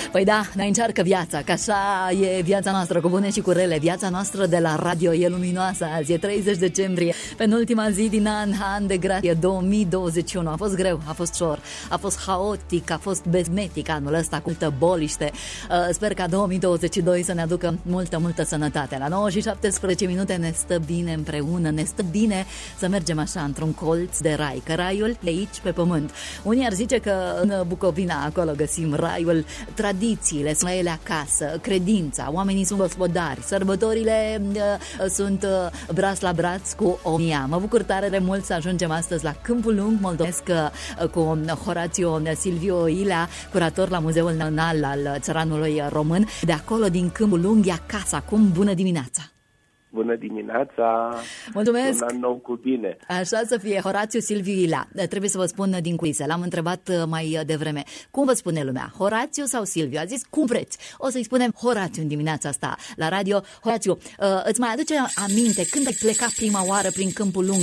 Păi da, ne încearcă viața, că așa e viața noastră, cu bune și cu rele. Viața noastră de la radio e luminoasă azi, e 30 decembrie, penultima zi din an de grație 2021. A fost greu, a fost șor, a fost haotic, a fost bezmetic anul ăsta, cu multă boliște. Sper ca 2022 să ne aducă multă sănătate. La 9 și 17 minute ne stă bine împreună, ne stă bine să mergem așa într-un colț de rai, că raiul e aici pe pământ. Unii ar zice că în Bucovina acolo găsim raiul, tradițiile sunt ele acasă, credința, oamenii sunt gospodari, sărbătorile sunt braț la braț cu omnia. Mă bucur tare mult să ajungem astăzi la Câmpul Lung moldovenesc cu Horațiu Silviu Ilea, curator la Muzeul Național al Țăranului Român. De acolo, din Câmpul Lung, e acasă. Acum, bună dimineața! Bună dimineața! Mulțumesc! Un an nou cu bine! Așa să fie, Horațiu Silviu Ilea. Trebuie să vă spun din culise, l-am întrebat mai devreme. Cum vă spune lumea? Horațiu sau Silviu? A zis, cum vreți. O să-i spunem Horațiu în dimineața asta la radio. Horațiu, îți mai aduce aminte când ai plecat prima oară prin Câmpul Lung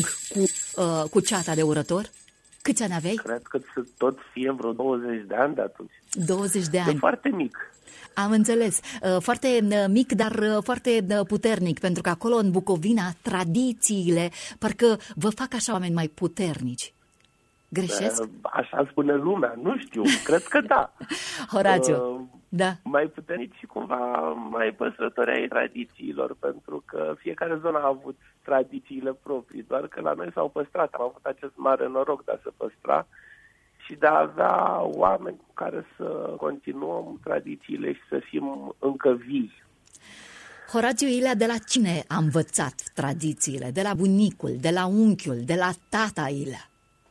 cu ceata de urători? Câți ani aveai? Cred că tot fie vreo 20 de ani de atunci. 20 de ani. E foarte mic. Am înțeles. Foarte mic, dar foarte puternic, pentru că acolo, în Bucovina, tradițiile parcă vă fac așa oameni mai puternici. Greșesc? Așa spune lumea, nu știu, cred că da. Horațiu, da. Mai puternici și cumva mai păstrători ai tradițiilor, pentru că fiecare zonă a avut tradițiile proprii, doar că la noi s-au păstrat. Am avut acest mare noroc de a se păstra și de a avea oameni cu care să continuăm tradițiile și să fim încă vii. Horațiu Ilea, de la cine a învățat tradițiile? De la bunicul, de la unchiul, de la tata Ilea?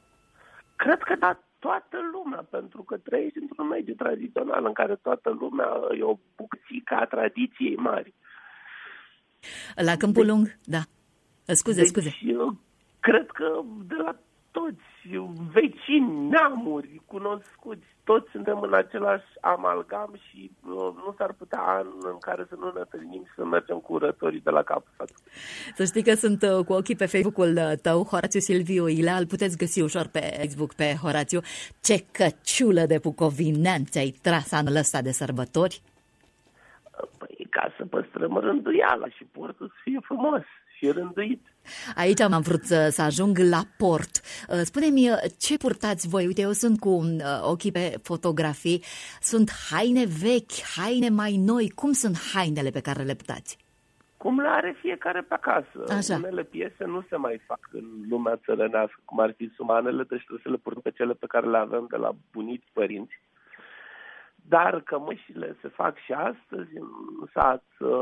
Cred că da, toată lumea, pentru că trăiești într-un mediu tradițional în care toată lumea e o bucățică a tradiției mari. La Câmpul Lung, da. Scuze. Eu cred că de la toți vecini, neamuri, cunoscuți, toți suntem în același amalgam și nu s-ar putea an în care să nu ne întâlnim și să mergem cu urătorii de la capăt. Să știi că sunt cu ochii pe Facebook-ul tău, Horațiu Silviu Ilea, îl puteți găsi ușor pe Facebook pe Horațiu. Ce căciulă de bucovinean ți-ai tras anul ăsta de sărbători? Păi ca să păstrăm rânduiala și portul să fie frumos și rânduit. Aici am vrut să ajung la port. Spune-mi, ce purtați voi? Uite, eu sunt cu ochii pe fotografii. Sunt haine vechi, haine mai noi. Cum sunt hainele pe care le purtați? Cum le are fiecare pe acasă. Așa. Unele piese nu se mai fac în lumea țărănească, cum ar fi sumanele, deci trebuie să le purtăm pe cele pe care le avem de la bunici, părinți. Dar cămășile se fac și astăzi în sat,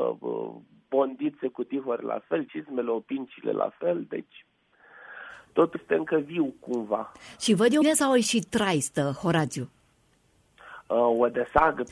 bondițe cu tihori la fel, cizmele, opincile la fel, deci totul este încă viu cumva. Și văd eu bine sau și traistă, Horațiu? O desagă.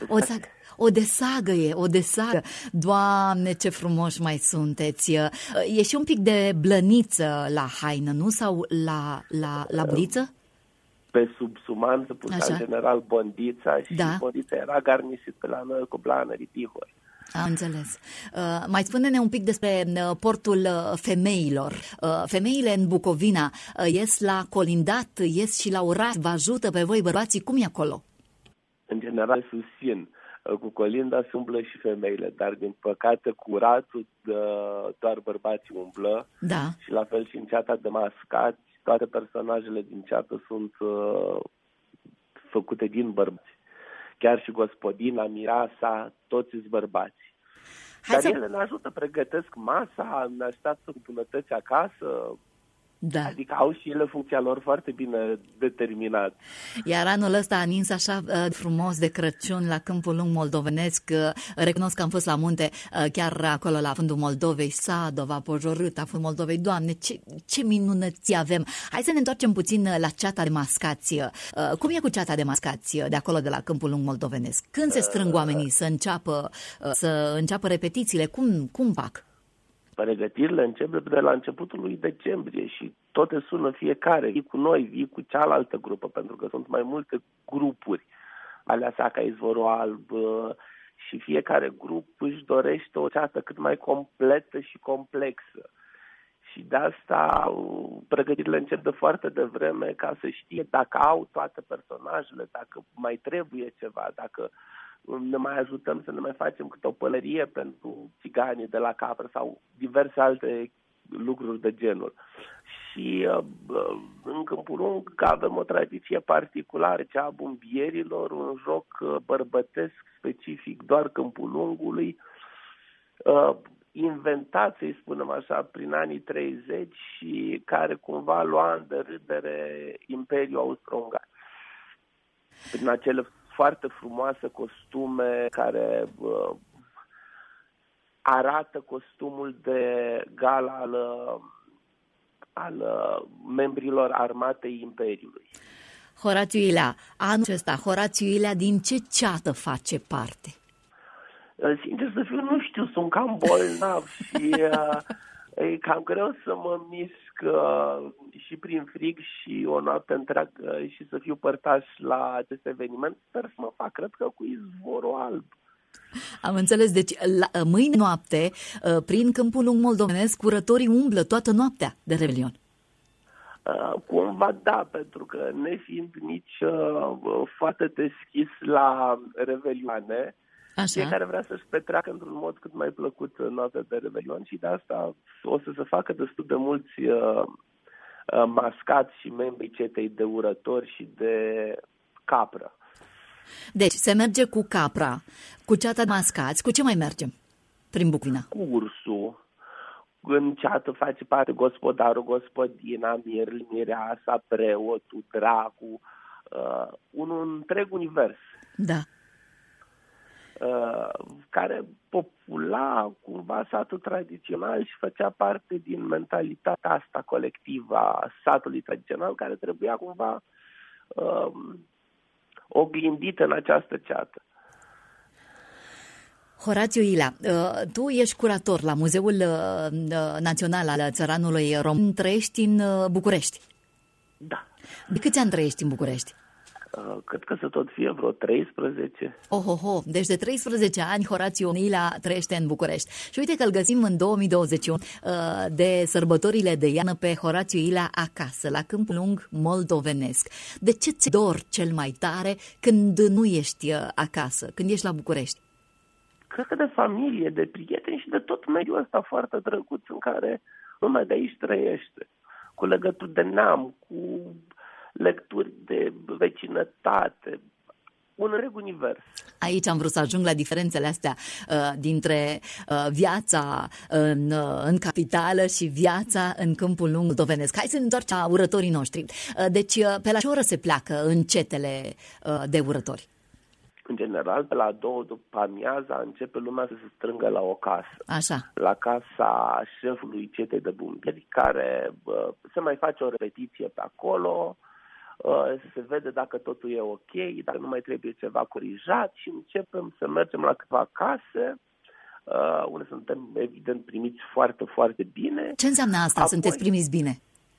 O desagă. Doamne, ce frumoși mai sunteți. E și un pic de blăniță la haină, nu? Sau la bliță? Pe sub suman se putea în general bondița și bondița era garnisită la noi cu blanării tihori. Am înțeles. Mai spune-ne un pic despre portul femeilor. Femeile în Bucovina ies la colindat, ies și la urat, vă ajută pe voi bărbații, cum e acolo? În general susțin. Cu colinda se umblă și femeile, dar din păcate cu uratul doar bărbații umblă. Da. Și la fel și în ceata de mascați, toate personajele din ceată sunt făcute din bărbați. Chiar și gospodina, mireasa, toți sunt bărbați. Dar ele ne ajută, pregătesc masa, ne așteaptă cu bunătăți acasă. Da. Adică au și ele funcția lor foarte bine determinat. Iar anul ăsta a nins așa frumos de Crăciun la Câmpul Lung moldovenesc. Recunosc că am fost la munte, chiar acolo la fundul Moldovei, Sadova, Pojorâta, fundul Moldovei. Doamne, ce minunății avem! Hai să ne întoarcem puțin la ceata de mascați. Cum e cu ceata de mascați de acolo, de la Câmpul Lung moldovenesc? Când se strâng oamenii să înceapă repetițiile? Cum fac? Pregătirile încep de la începutul lui decembrie și toate sună fiecare, vii cu noi, vii cu cealaltă grupă, pentru că sunt mai multe grupuri, alea Saca, Izvorul Alb, și fiecare grup își dorește o ceată cât mai completă și complexă. Și de asta pregătirile încep de foarte devreme ca să știe dacă au toate personajele, dacă mai trebuie ceva, dacă ne mai ajutăm să ne mai facem câte o pălărie pentru țiganii de la capră sau diverse alte lucruri de genul. Și în Câmpul Lung avem o tradiție particulară, cea a bumbierilor, un joc bărbătesc specific doar Câmpul Lungului, inventat, să-i spunem așa, prin anii 30 și care cumva lua în derâdere Imperiul Austro-Ungar. Prin acele foarte frumoase costume care arată costumul de gala al membrilor armatei Imperiului. Horațiu Ilea, anul acesta, Horațiu Ilea din ce ceată face parte? Sincer să fiu, nu știu, sunt cam bolnav și e cam greu să mă mișc și prin frig și o noapte întreagă și să fiu părtaș la acest eveniment. Sper să mă fac, cred că cu izvorul alb. Am înțeles, deci mâine noapte, prin Câmpul Lung moldovenesc, curătorii umblă toată noaptea de Revelion. Cumva da, pentru că nefiind nici foarte deschis la revelioane, fiecare vrea să-și petreacă într-un mod cât mai plăcut noaptea de Revelion și de asta o să se facă destul de mulți mascați și membrii cetei de urători și de capră. Deci se merge cu capra, cu ceata de mascați, cu ce mai mergem prin Bucovina? Cu ursul, în ceată face parte gospodarul, gospodina, mirul, mireasa, preotul, dracu, un întreg univers. Da. Care popula cumva satul tradițional și făcea parte din mentalitatea asta colectivă a satului tradițional, care trebuia cumva oglindită în această ceată. Horațiu Ilea, tu ești curator la Muzeul Național al Țăranului Român, trăiești în București. Da. De câți ani trăiești în București? Cred că să tot fie vreo 13. Deci de 13 ani Horațiu Ilea trăiește în București. Și uite că îl găsim în 2021 de sărbătorile de iarnă pe Horațiu Ilea acasă, la Câmpul Lung moldovenesc. De ce ți dor cel mai tare când nu ești acasă, când ești la București? Cred că de familie, de prieteni și de tot mediul ăsta foarte drăguț în care lumea de aici trăiește. Cu legături de neam, cu lecturi de vecinătate, un întreg univers. Aici am vrut să ajung la diferențele astea dintre viața în capitală și viața în Câmpul Lung moldovenesc. Hai să ne întoarcem la urătorii noștri. Deci, pe la ce oră se pleacă în cetele de urători? În general, pe la 2 după amiaza începe lumea să se strângă la o casă. Așa. La casa șefului cetei de bumbieri, care se mai face o repetiție pe acolo, se vede dacă totul e ok, dacă nu mai trebuie ceva corijat și începem să mergem la câteva case, unde suntem evident primiți foarte, foarte bine. Ce înseamnă asta, apoi, sunteți primiți bine?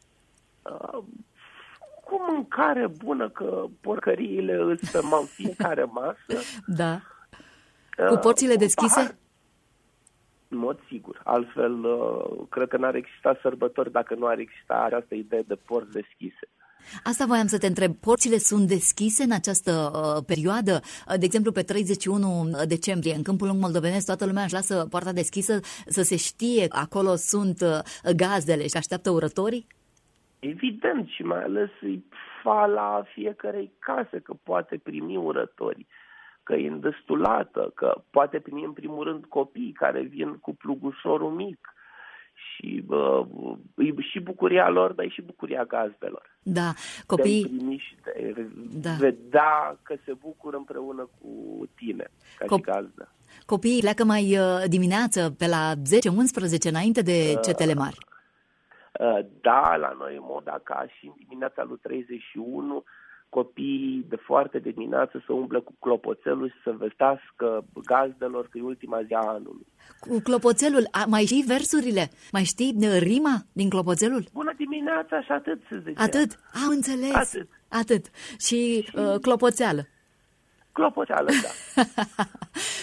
Cu mâncare bună, că porcăriile îs pe fiecare masă. Da. Cu porțile deschise? În mod sigur. Altfel, cred că n-ar exista sărbători dacă nu ar exista această idee de porți deschise. Asta voiam să te întreb. Porțile sunt deschise în această perioadă? De exemplu, pe 31 decembrie, în Câmpul Lung moldovenesc, toată lumea își lasă poarta deschisă să se știe acolo sunt gazdele și așteaptă urătorii? Evident, și mai ales îi fala fiecarei case că poate primi urătorii, că e îndestulată, că poate primi în primul rând copii care vin cu plugușorul mic și e și bucuria lor, dar e și bucuria gazdelor. Da, copiii... De primi și de vedea că se bucură împreună cu tine, ca și gazdă. Copiii pleacă mai dimineață, pe la 10-11, înainte de cetele mari. Da, la noi în mod ca și în dimineața lui 31, copiii de foarte de dimineață să umble cu clopoțelul și să vestească gazdelor că e ultima zi a anului. Cu clopoțelul, mai știi versurile? Mai știi rima din clopoțelul? Bună dimineața și atât se zicea. Atât? Am înțeles. Atât. Și clopoțeală. Clopoțeală, da.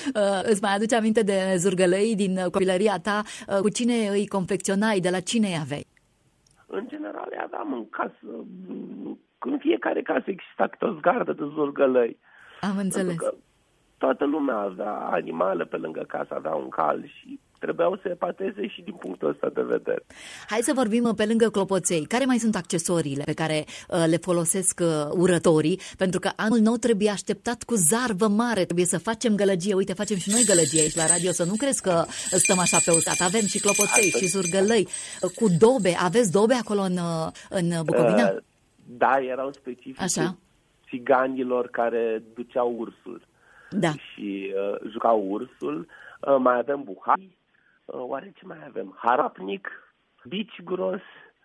Îți mai aduce aminte de zurgălăii din copilăria ta? Cu cine îi confecționai? De la cine îi aveai? În general, le aveam în casă. În fiecare casă exista câte o zgardă de zurgălăi. Am înțeles. Pentru că toată lumea avea animale pe lângă casă, avea un cal și trebuiau să epateze și din punctul ăsta de vedere. Hai să vorbim pe lângă clopoței. Care mai sunt accesoriile pe care le folosesc urătorii? Pentru că anul nou trebuie așteptat cu zarvă mare, trebuie să facem gălăgie. Uite, facem și noi gălăgie aici la radio, să nu crezi că stăm așa pe uscat. Avem și clopoței și zurgălăi cu dobe. Aveți dobe acolo în Bucovina? Da, erau specifice țiganilor care duceau ursul. Da. Și jucau ursul. Mai avem buhai. Oare ce mai avem? Harapnic, bici gros,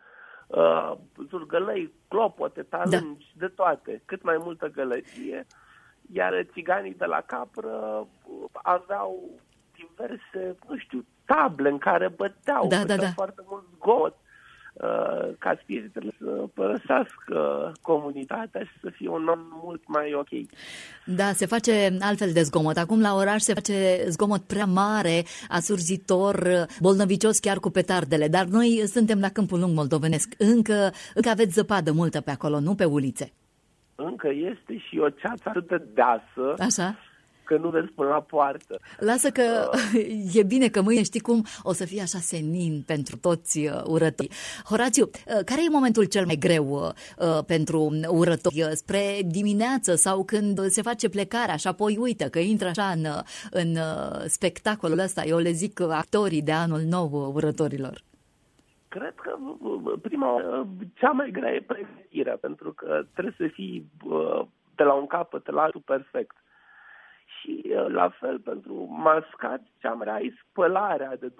zurgălăi, clopote, talângi, de toate. Cât mai multă gălăgie. Iar țiganii de la capră aveau diverse, nu știu, table în care băteau foarte mult zgomot, ca spiritele să părăsească comunitatea și să fie un om mult mai ok. Da, se face altfel de zgomot. Acum la oraș se face zgomot prea mare, asurzitor, bolnăvicios chiar cu petardele. Dar noi suntem la Câmpul Lung moldovenesc. Încă aveți zăpadă multă pe acolo, nu pe ulițe. Încă este și o ceață atât de deasă. Așa? Că nu vezi până la poartă. Lasă că e bine că mâine, știi cum, o să fie așa senin pentru toți urătorii. Horațiu, care e momentul cel mai greu pentru urători? Spre dimineață sau când se face plecarea și apoi uită că intră așa în spectacolul ăsta, eu le zic actorii de anul nou urătorilor. Cred că cea mai grea e pregătirea, pentru că trebuie să fii de la un capăt la altul perfect. Și la fel pentru mascați, cea mai rea e spălarea de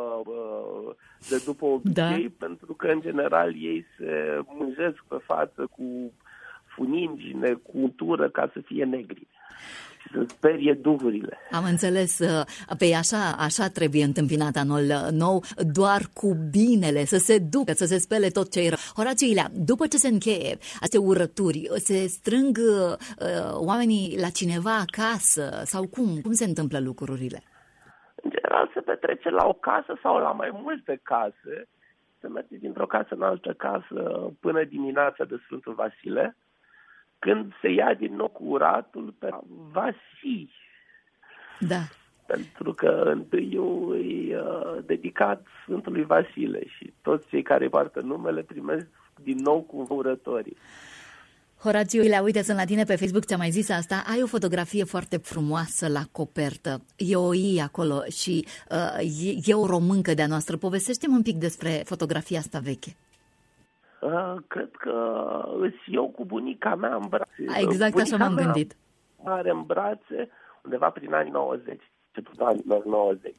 după obicei, pentru că în general ei se mânjesc pe față cu funingine, cu untură ca să fie negri și să sperie duhurile. Am înțeles. Pe așa trebuie întâmpinat anul nou, doar cu binele, să se ducă, să se spele tot ce e rău. Horațiu Ilea, după ce se încheie aceste urături, se strâng oamenii la cineva acasă sau cum se întâmplă lucrurile? În general se petrece la o casă sau la mai multe case. Se merge dintr-o casă în altă casă până dimineața de Sfântul Vasile, când se ia din nou cu uratul pe Vasii. Da. Pentru că întâiul e dedicat Sfântului Vasile și toți cei care poartă numele primesc din nou cu urătorii. Horațiu Ilea, uite, sunt la tine pe Facebook, ți-am mai zis asta, ai o fotografie foarte frumoasă la copertă. E o I acolo și e o româncă de-a noastră. Povestește-mi un pic despre fotografia asta veche. Cred că eu cu bunica mea în brațe. Exact bunica așa m-am gândit. Are în brațe undeva prin anii 90. Anii 90.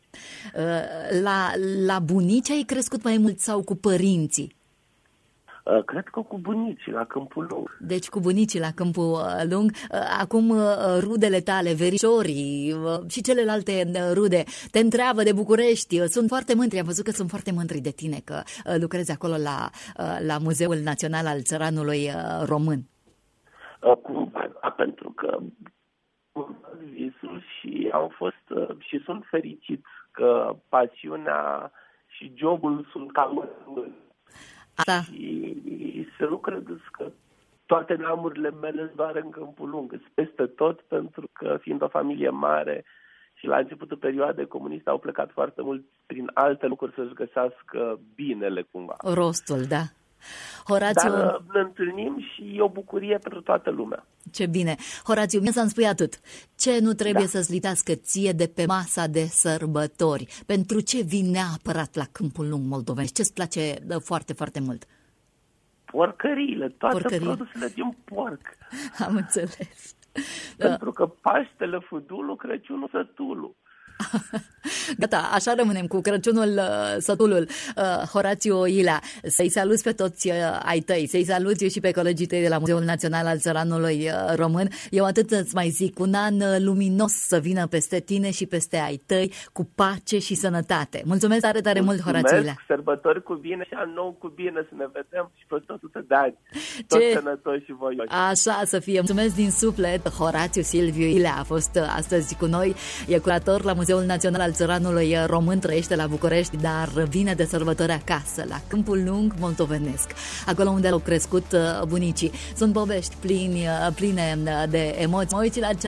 La bunici ai crescut mai mult sau cu părinții? Cred că cu bunicii la Câmpul Lung. Deci cu bunicii la Câmpul Lung. Acum rudele tale, verișorii și celelalte rude te întreabă de București. Sunt foarte mândri, am văzut că sunt foarte mândri de tine, că lucrezi acolo la Muzeul Național al Țăranului Român. Pentru că visul și am fost și sunt fericit că pasiunea și jobul sunt cam Da. Și să nu credeți că toate neamurile mele doar în Câmpul Lung, peste tot, pentru că fiind o familie mare și la începutul perioadei comuniste au plecat foarte mult prin alte lucruri să-și găsească binele cumva. Rostul, da. Horațiu... Dar ne întâlnim și e o bucurie pentru toată lumea. Ce bine. Horațiu, mie să-mi spui atât. Ce nu trebuie să-ți lipsească ție de pe masa de sărbători? Pentru ce vii neapărat la Câmpul Lung moldovenesc? Ce-ți place foarte, foarte mult? Porcăriile, toate produsele din porc. Am înțeles. Pentru că Paștele fudulul, Crăciunul sătulul. Gata, așa rămânem cu Crăciunul sătulul. Horațiu Ilea, să-i saluți pe toți ai tăi, să-i saluți și pe colegii tăi de la Muzeul Național al Țăranului Român. Eu atât îți mai zic, un an luminos să vină peste tine și peste ai tăi, cu pace și sănătate. Mulțumesc tare, tare mult, Horațiu Ilea. Sărbători cu bine și an nou cu bine, să ne vedem și pe 100 de ani. Toți sănătoși și voioși. Așa să fie. Mulțumesc din suflet. Horațiu Silviu Ilea a fost astăzi cu noi. E curator la Muzeul Național al Țăranului Român, trăiește la București, dar vine de sărbători acasă, la Câmpul Lung moldovenesc, acolo unde au crescut bunicii. Sunt povești pline de emoții. Mă uit la